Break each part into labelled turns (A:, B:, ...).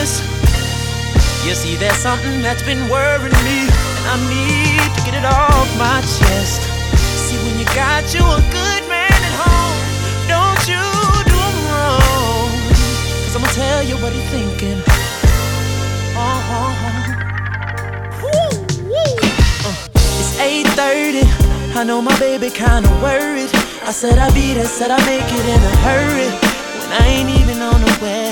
A: this. You see, there's something that's been worrying me, and I need to get it off my chest. See, when you got you a good man at home, don't you do him wrong, 'cause I'ma tell you what he's thinking. It's 8:30, I know my baby kinda worried. I said I'd be there, said I'd make it in a hurry, when I ain't even on the way.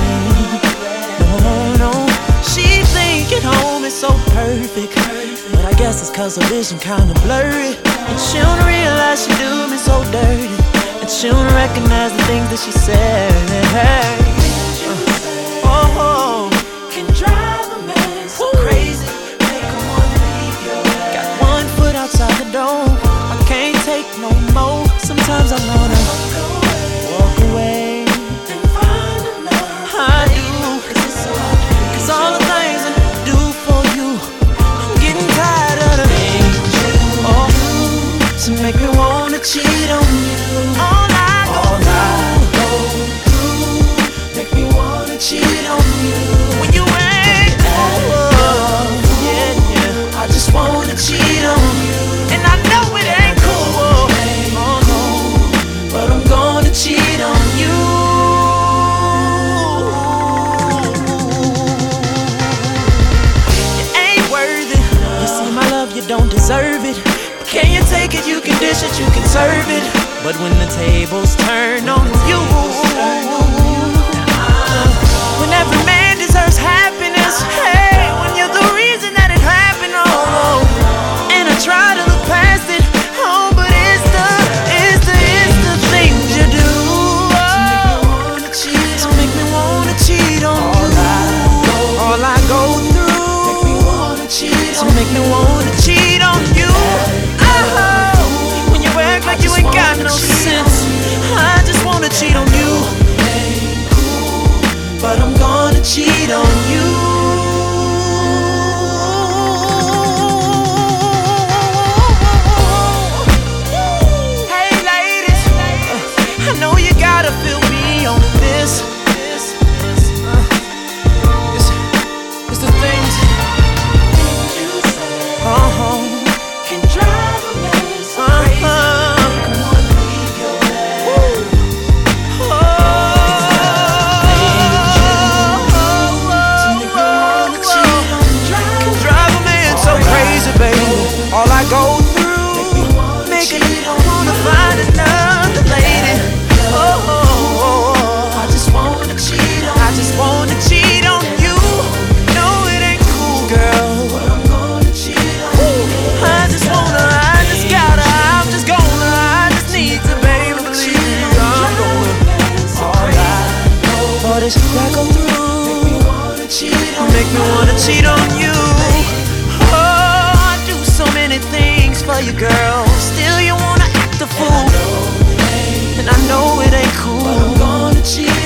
A: No, she thinking home is so perfect, but I guess it's 'cause her vision kinda blurry, and she don't realize she do me so dirty, and she don't recognize the things that she said. Can drive a man so crazy, make him wanna leave your way. Got one foot outside the door, I can't take no more. Sometimes I wanna walk away and find another. I do, 'cause all the things I do for you, I'm getting tired of the things you do to make me wanna cheat on you. All I go through make me wanna cheat on you. When you ain't cool, yeah, I just wanna cheat on you, and I know it ain't cool. Oh no, but I'm gonna cheat on you. You ain't worth it. You see my love, you don't deserve it. Can you take it? You can dish it, you can serve it. But when the tables turn on you, when every man deserves happiness, hey, when you're the reason that it happened, and I try to look past it, but it's the things you do to make me wanna cheat on you. All I go through to make me wanna cheat on you. When you act like you ain't got no sense, I just wanna cheat on you, but I'm gonna cheat on you. Hey ladies, I know you gotta feel me on this. It's the things can drive a man so crazy. All I go through, making me wanna find another lady. I just wanna cheat on you. No, it ain't cool, girl, but I'm gonna cheat on you. I just need to, baby, believe me, I'm gonna. All this I go through, make me wanna cheat on you. So many things for you, girl, still you wanna act a fool, and I know it ain't cool, but I'm gonna cheat